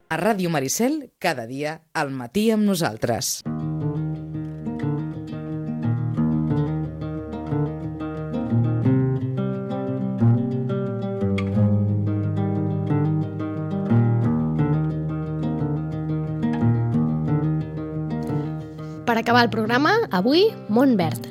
A Ràdio Maricel, cada dia, al matí amb nosaltres. Per acabar el programa, avui, Mont Verd.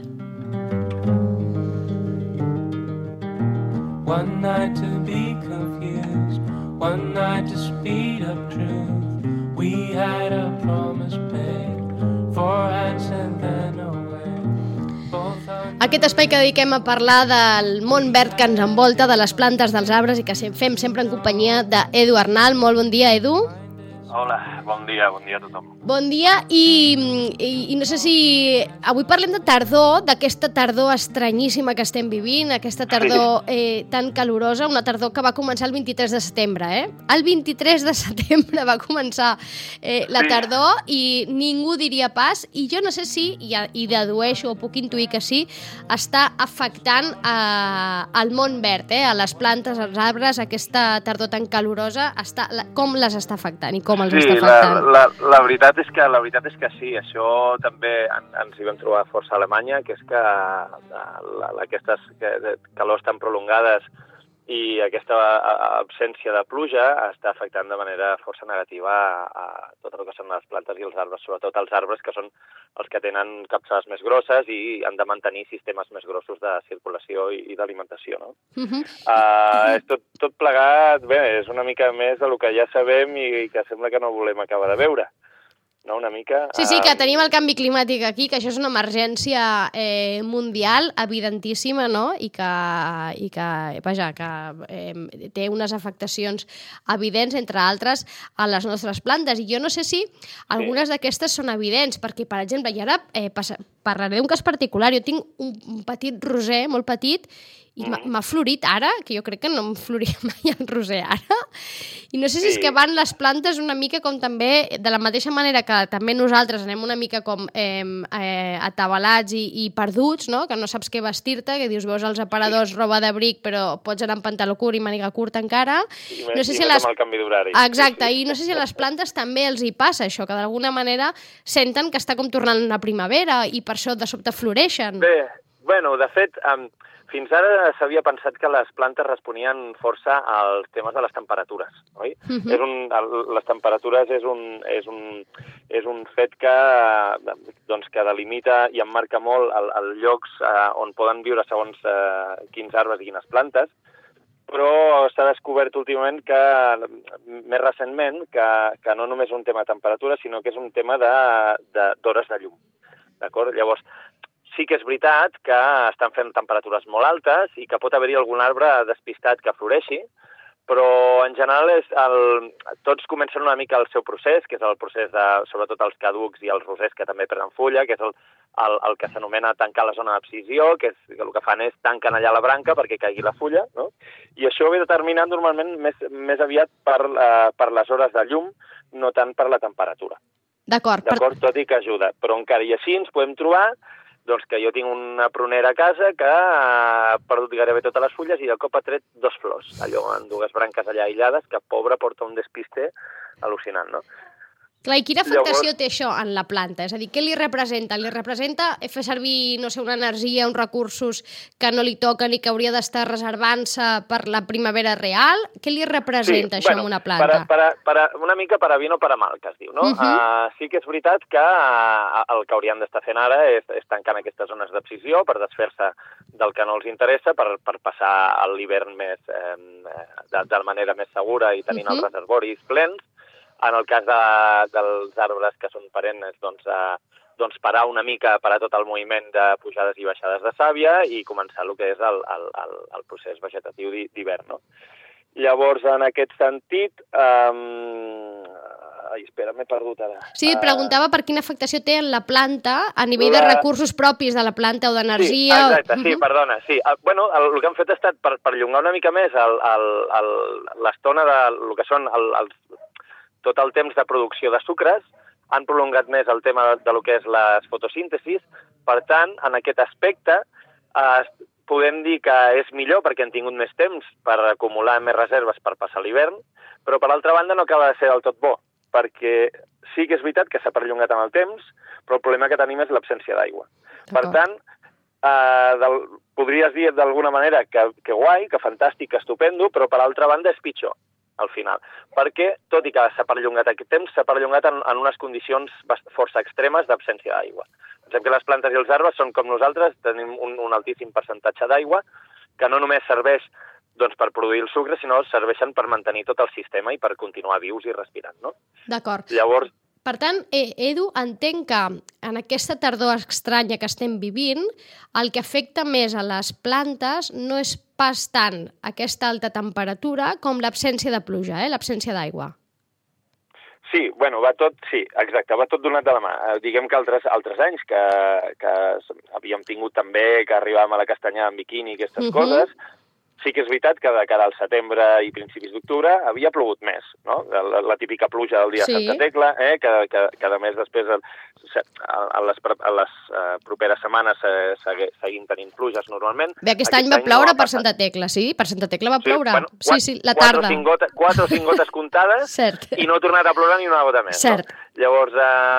One night to be confused, one night to speed up truth. We had a promise paid, 4 hands and then away. Aquest espai que dediquem a parlar del món verd que ens envolta, de les plantes, dels arbres, i que fem sempre en companyia d'Edu Arnal. Molt bon dia, Edu. Hola, bon dia a tothom. Bon dia, i no sé si... Avui parlem de tardor, d'aquesta tardor estranyíssima que estem vivint, aquesta tardor tan calorosa, una tardor que va començar el 23 de setembre, El 23 de setembre va començar la tardor i ningú diria pas, i jo no sé si, i dedueixo o puc intuir que sí, està afectant al món verd, a les plantes, als arbres, aquesta tardor tan calorosa, com les està afectant i com els està afectant? La veritat és que sí, això també ens hi vam trobar força a Alemanya, que és que aquestes calors tan prolongades i aquesta absència de pluja està afectant de manera força negativa a tot el que són les plantes i els arbres, sobretot els arbres que són els que tenen capçades més grosses i han de mantenir sistemes més grossos de circulació i d'alimentació, no? Tot plegat, bé, és una mica més del que ja sabem i que sembla que no volem acabar de veure. No, una mica... Sí, que tenim el canvi climàtic aquí, que això és una emergència mundial evidentíssima, no? I que té unes afectacions evidents, entre altres, a les nostres plantes. I jo no sé si algunes d'aquestes són evidents, perquè, per exemple, i ara parlaré d'un cas particular. Jo tinc un petit roser, molt petit, i m'ha florit ara, que jo crec que no em floria mai el roser ara. I no sé si és que van les plantes una mica com també, de la mateixa manera que també nosaltres anem una mica com atabalats i perduts, no? Que no saps què vestir-te, que dius, veus els aparadors roba d'abric, però pots anar amb pantaló curt i màniga curta encara. I més amb el canvi d'horari. Exacte, i no sé si a les plantes també els hi passa això, que d'alguna manera senten que està com tornant la primavera i per això de sobte floreixen. Bé, bueno, de fet... Fins ara s'havia pensat que les plantes responien força als temes de les temperatures, oi? Les temperatures és un fet que delimita i emmarca molt els llocs on poden viure segons quins arbres i quines plantes, però s'ha descobert últimament més recentment, que no només és un tema de temperatura, sinó que és un tema d'hores de llum, d'acord? Llavors, sí que és veritat que estan fent temperatures molt altes i que pot haver-hi algun arbre despistat que floreixi, però en general tots comencen una mica el seu procés, que és el procés de, sobretot els caducs i els rosers que també prenen fulla, que és el que s'anomena tancar la zona d'abscisió, que el que fan és tanquen allà la branca perquè caigui la fulla, no? I això ve determinat normalment més aviat per les hores de llum, no tant per la temperatura. D'acord. Tot i que ajuda, però encara i així ens podem trobar que jo tinc una prunera a casa que ha perdut gairebé totes les fulles i de cop ha tret 2 flors, allò en 2 branques allà aïllades, que pobra porta un despiste al·lucinant, no? Clar, i quina afectació té això en la planta? És a dir, què li representa? Li representa fer servir, no sé, una energia, uns recursos que no li toquen i que hauria d'estar reservant-se per la primavera real? Què li representa això en una planta? Una mica per a bien o per a mal, que es diu, no? Sí que és veritat que el que hauríem d'estar fent ara és tancant aquestes zones d'abscisió per desfer-se del que no els interessa, per passar l'hivern de manera més segura i tenint els reservoris plens. En el cas dels arbres que són perennes, parar una mica, parar tot el moviment de pujades i baixades de sàvia i començar el que és el procés vegetatiu d'hivern, no? Llavors, en aquest sentit... espera, m'he perdut ara. Sí, et preguntava per quina afectació té en la planta a nivell de recursos propis de la planta o d'energia. Sí, exacte, perdona. Sí. Bueno, el que han fet ha estat per perllongar una mica més l'estona del que són tot el temps de producció de sucres, han prolongat més el tema de lo que és les fotosíntesis. Per tant, en aquest aspecte, podem dir que és millor perquè han tingut més temps per acumular més reserves per passar l'hivern, però per altra banda no acaba de ser del tot bo, perquè sí que és veritat que s'ha perllongat amb el temps, però el problema que tenim és l'absència d'aigua. Per tant, podries dir d'alguna manera que guai, que fantàstic, que estupendo, però per altra banda és pitjor al final, perquè tot i que s'ha perllongat aquest temps, s'ha perllongat en unes condicions força extremes d'absència d'aigua. Pensem que les plantes i els arbres són com nosaltres, tenim un altíssim percentatge d'aigua, que no només serveix per produir el sucre, sinó serveixen per mantenir tot el sistema i per continuar vius i respirant, no? D'acord. Llavors... Per tant, Edu, entenc que en aquesta tardor estranya que estem vivint, el que afecta més a les plantes no és pas tant aquesta alta temperatura com l'absència de pluja, l'absència d'aigua. Sí, va tot donat de la mà. Diguem que altres anys que havíem tingut també, que arribàvem a la castanyada en biquini i aquestes coses, sí que és veritat que de cara al setembre i principis d'octubre havia plogut més, no? La típica pluja del dia de Santa Tecla, que a més després a les properes setmanes seguim tenint pluges normalment. Bé, aquest any va ploure per Santa Tecla, sí? Per Santa Tecla va ploure. Sí, la tarda. 4 o 5 gotes comptades i no ha tornat a ploure ni una gota més. Cert. Llavors,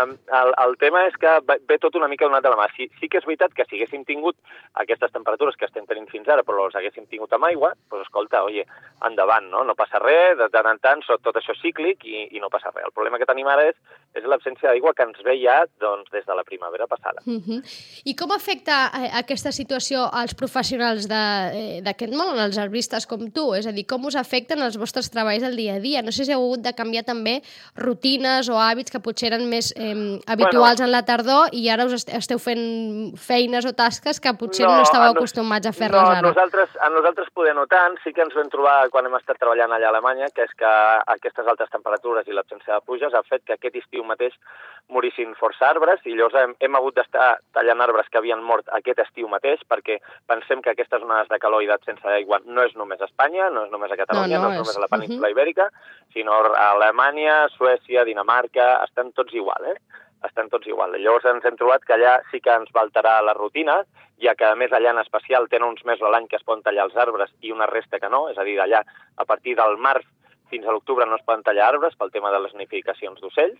el tema és que ve tot una mica donat de la mà. Sí que és veritat que si haguéssim tingut aquestes temperatures que estem tenint fins ara, però les haguéssim tingut amb aigua, doncs escolta, endavant, no passa res, de tant en tant tot això és cíclic i no passa res. El problema que tenim ara és l'absència d'aigua que ens ve ja des de la primavera passada. I com afecta aquesta situació als professionals d'aquest món, als arbristes com tu? És a dir, com us afecten els vostres treballs del dia a dia? No sé si heu hagut de canviar també rutines o hàbits que potser eren més habituals en la tardor i ara us esteu fent feines o tasques que potser no estàveu acostumats a fer-les ara. A nosaltres poder no tant, sí que ens vam trobar quan hem estat treballant allà a Alemanya, que és que aquestes altes temperatures i l'absència de pluges ha fet que aquest estiu mateix morissin força arbres i llavors hem hagut d'estar tallant arbres que havien mort aquest estiu mateix perquè pensem que aquestes onades de calor i d'absència d'aigua no és només a Espanya, no és només a Catalunya, no és només a la península Ibèrica, sinó a Alemanya, Suècia, Dinamarca, estan tots igual, estan tots igual. Llavors ens hem trobat que allà sí que ens va alterar la rutina, ja que a més allà en especial tenen uns mesos a l'any que es poden tallar els arbres i una resta que no, és a dir, allà a partir del març fins a l'octubre no es poden tallar arbres pel tema de les nidificacions d'ocells,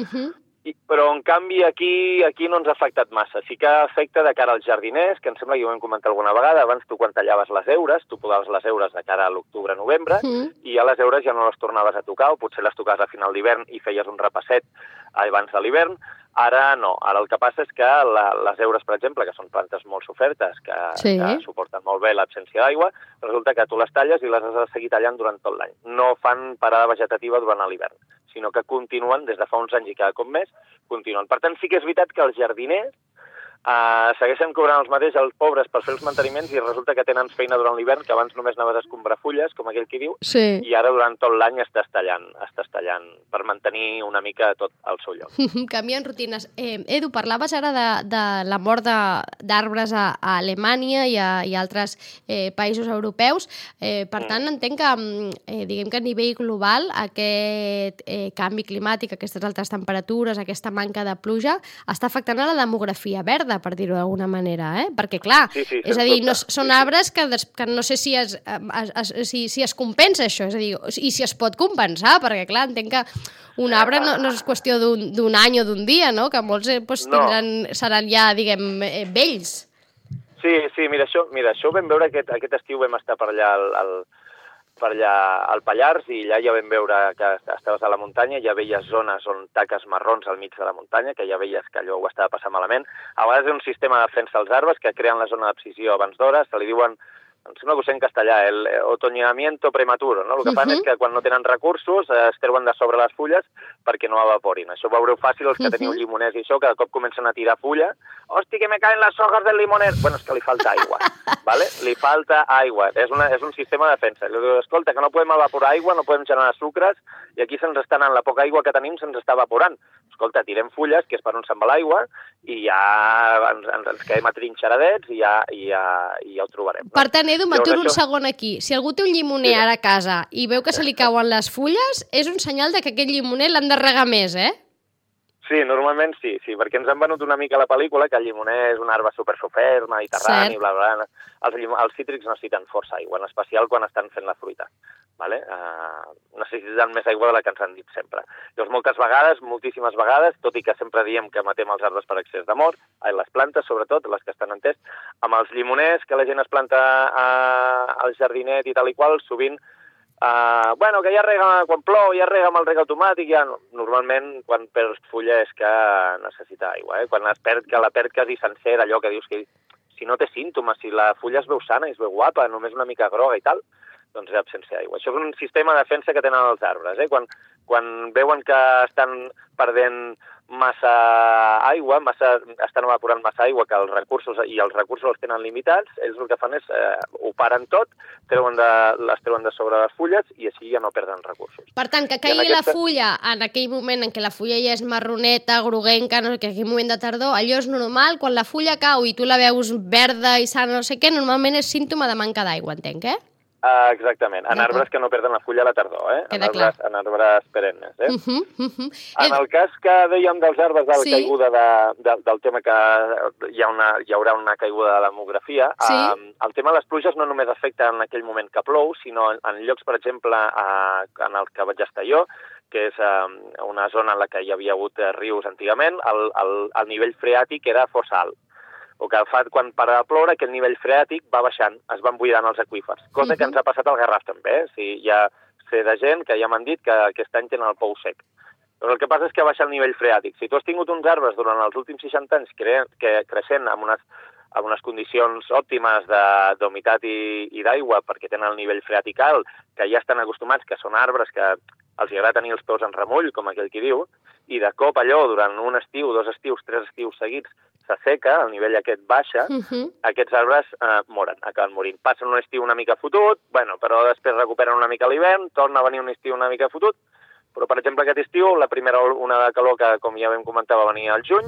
però en canvi aquí no ens ha afectat massa. Sí que afecta de cara als jardiners, que em sembla que ho hem comentat alguna vegada, abans tu quan tallaves les heures, tu podaves les heures de cara a l'octubre-novembre i a les heures ja no les tornaves a tocar o potser les tocaves a final d'hivern i feies un repasset abans de l'hivern. Ara no. Ara el que passa és que les heures, per exemple, que són plantes molt sofertes, que suporten molt bé l'absència d'aigua, resulta que tu les talles i les has de seguir tallant durant tot l'any. No fan parada vegetativa durant l'hivern, sinó que continuen, des de fa uns anys i cada cop més, continuen. Per tant, sí que és veritat que els jardiners segueixen cobrant els mateixos els pobres per fer els manteniments i resulta que tenen feina durant l'hivern, que abans només anaves a escombrar fulles, com aquell qui diu, i ara durant tot l'any estàs tallant per mantenir una mica tot al seu lloc. Canvien rutines. Edu, parlaves ara de la mort d'arbres a Alemanya i a altres països europeus. Per tant, entenc que, diguem que a nivell global, aquest canvi climàtic, aquestes altes temperatures, aquesta manca de pluja, està afectant a la demografia verda, per dir-ho d'alguna manera, perquè clar, és a dir, són arbres que no sé si es compensa això, és a dir, i si es pot compensar, perquè clar, entenc que un arbre no és qüestió d'un any o d'un dia, no? Que molts seran ja, diguem, vells. Sí, mira, això ho vam veure aquest estiu, vam estar per allà al Pallars i allà ja vam veure que estaves a la muntanya, ja veies zones on taques marrons al mig de la muntanya, que ja veies que allò ho estava passant malament. A vegades és un sistema de defensa als arbres que creen la zona d'abscisió abans d'hora, se li diuen, em sembla que ho sé en castellà, el otoñamiento prematuro, no? El que fan és que quan no tenen recursos es treuen de sobre les fulles perquè no evaporin. Això ho veureu fàcil els que teniu llimoners i això, que de cop comencen a tirar fulla. Hosti, que me caen les hojas del limoner! Bueno, és que li falta aigua, ¿vale? Li falta aigua. És un sistema de defensa. Escolta, que no podem evaporar aigua, no podem generar sucres, i aquí se'ns està anant, la poca aigua que tenim se'ns està evaporant. Escolta, tirem fulles, que és per on se'n va l'aigua, i ja ens quedem atrinxeradets i ja ho trobarem. Per tant, Edu, m'aturo un segon aquí. Si algú té un llimoner ara a casa i veu que se li cauen les fulles, és un senyal de que aquest llimoner l'han de regar més, Sí, normalment sí, perquè ens han venut una mica la pel·lícula, que el llimoner és un arbre supersofert, mediterrani, bla, bla, bla. Els cítrics necessiten força aigua, en especial quan estan fent la fruita. vale? Necessiten més aigua de la que ens han dit sempre. Llavors, moltes vegades, moltíssimes vegades, tot i que sempre diem que matem els arbres per excés d'amor, les plantes, sobretot, les que estan en test, amb els llimoners que la gent es planta al jardinet i tal i qual, sovint, que ja rega, quan plou, ja rega amb el reg automàtic, ja normalment quan perds fulla és que necessita aigua, Quan es perd, que la perd quasi sencera, allò que dius que si no té símptomes, si la fulla es veu sana i es veu guapa, només una mica groga i tal, doncs és absència d'aigua. Això és un sistema de defensa que tenen els arbres. Quan veuen que estan perdent massa aigua, estan evaporant massa aigua, que els recursos els tenen limitats, ells el que fan és ho paren tot, les treuen de sobre les fulles i així ja no perden recursos. Per tant, que caigui la fulla en aquell moment en què la fulla ja és marroneta, groguenca, no sé què, aquell moment de tardor, allò és normal. Quan la fulla cau i tu la veus verda i sana, no sé què, normalment és símptoma de manca d'aigua, entenc, Exactament, en arbres que no perden la fulla a la tardor, en arbres perennes. En el cas que dèiem dels arbres de la caiguda del tema que hi haurà una caiguda de la demografia, el tema de les pluges no només afecta en aquell moment que plou, sinó en llocs, per exemple, en el que vaig estar jo, que és una zona en la que hi havia hagut rius antigament, el nivell freàtic era força alt. O que fa quan para de ploure, que el nivell freàtic va baixant, es van buidant els aqüífers, cosa que ens ha passat al Garraf també, ja sé de gent que ja m'han dit que aquest any tenen el pou sec. Però el que passa és que baixa el nivell freàtic. Si tu has tingut uns arbres durant els últims 60 anys creixent amb unes condicions òptimes d'humitat i d'aigua, perquè tenen el nivell freàtic alt, que ja estan acostumats, que són arbres que els agrada tenir els peus en remull, com aquell qui diu, i de cop allò, durant un estiu, 2 estius, 3 estius seguits, s'asseca, el nivell aquest baixa, aquests arbres moren, acaben morint. Passen un estiu una mica fotut, però després recuperen una mica l'hivern, torna a venir un estiu una mica fotut, però, per exemple, aquest estiu, la primera onada de calor, que, com ja vam comentar, va venir al juny,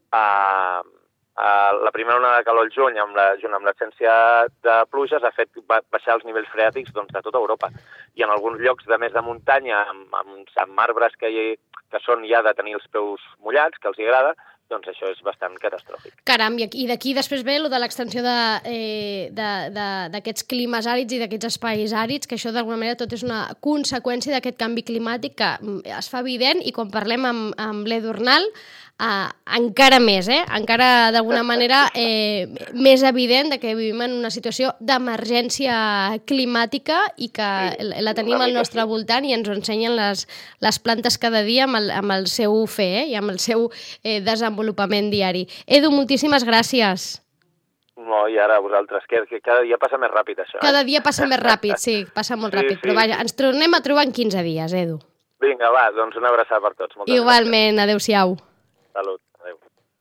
la primera onada de calor al juny, junt amb l'absència de pluges, ha fet baixar els nivells freàtics de tota Europa. I en alguns llocs de més de muntanya, amb arbres que són ja de tenir els peus mullats, que els agrada, doncs això és bastant catastròfic. Caram, i d'aquí després ve de l'extensió d'aquests climes àrids i d'aquests espais àrids, que això d'alguna manera tot és una conseqüència d'aquest canvi climàtic que es fa evident, i quan parlem amb l'Edu Arnal, encara més, encara d'alguna manera més evident que vivim en una situació d'emergència climàtica i que la tenim al nostre voltant i ens ho ensenyen les plantes cada dia amb el seu fer i amb el seu desenvolupament diari. Edu, moltíssimes gràcies. No, i ara vosaltres, que cada dia passa més ràpid això. Cada dia passa més ràpid, sí, passa molt ràpid, però vaja, ens tornem a trobar en 15 dies, Edu. Vinga, va, doncs una abraçada per tots. Igualment, adeu-siau. Salut.